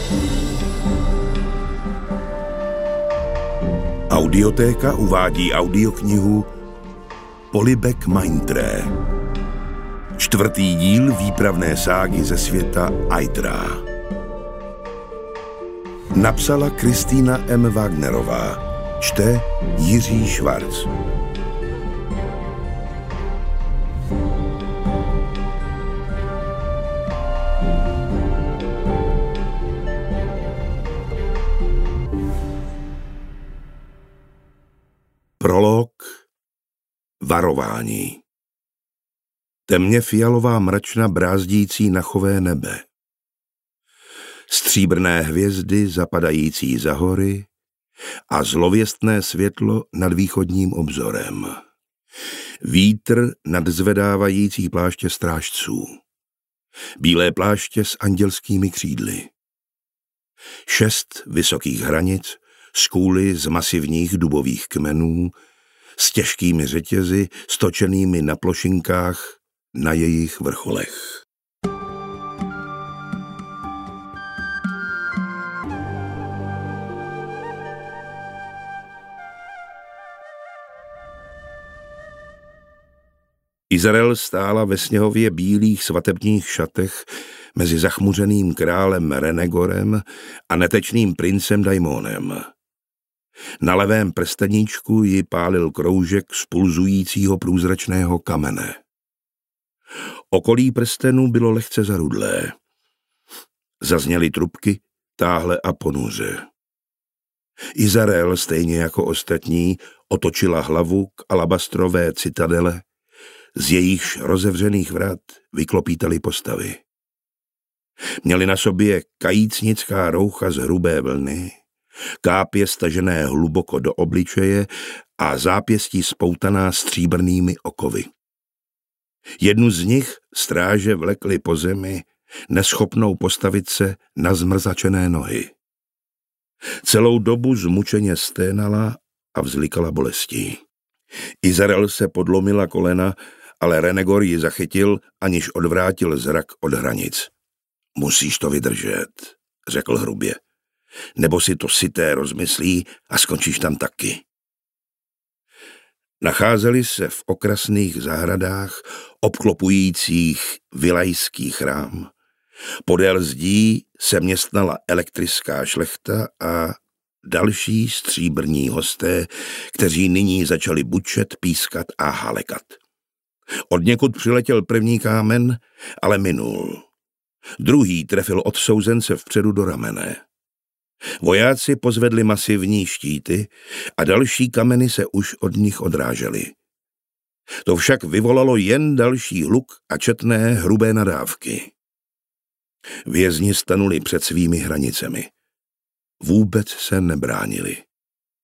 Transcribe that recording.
Audiotéka uvádí audioknihu Polibek Maintré. 4. díl výpravné ságy ze světa Aidra. Napsala Kristýna M. Wagnerová. Čte Jiří Švarc. Prolog. Varování. Temně fialová mračna brázdící nachové nebe. Stříbrné hvězdy zapadající za hory a zlověstné světlo nad východním obzorem. Vítr nad zvedávající pláště strážců. Bílé pláště s andělskými křídly. 6 vysokých hranic z kůly z masivních dubových kmenů, s těžkými řetězy stočenými na plošinkách na jejich vrcholech. Izrael stála ve sněhově bílých svatebních šatech mezi zachmuřeným králem Renegorem a netečným princem Daimonem. Na levém prsteníčku ji pálil kroužek z pulzujícího průzračného kamene. Okolí prstenu bylo lehce zarudlé. Zazněly trubky, táhle a ponuře. Izrael, stejně jako ostatní, otočila hlavu k alabastrové citadele, z jejichž rozevřených vrat vyklopítaly postavy. Měli na sobě kajícnická roucha z hrubé vlny, kápě stažené hluboko do obličeje a zápěstí spoutaná stříbrnými okovy. Jednu z nich stráže vlekli po zemi, neschopnou postavit se na zmrzačené nohy. Celou dobu zmučeně sténala a vzlikala bolestí. Izrael se podlomila kolena, ale Renegor ji zachytil, aniž odvrátil zrak od hranic. Musíš to vydržet, řekl hrubě. Nebo si to syté rozmyslí a skončíš tam taky. Nacházeli se v okrasných zahradách obklopujících vilajský chrám. Podél zdí se městnala elektrická šlechta a další stříbrní hosté, kteří nyní začali bučet, pískat a halekat. Odněkud přiletěl první kámen, ale minul. Druhý trefil odsouzence vpředu do ramene. Vojáci pozvedli masivní štíty a další kameny se už od nich odrážely. To však vyvolalo jen další hluk a četné hrubé nadávky. Vězni stanuli před svými hranicemi. Vůbec se nebránili.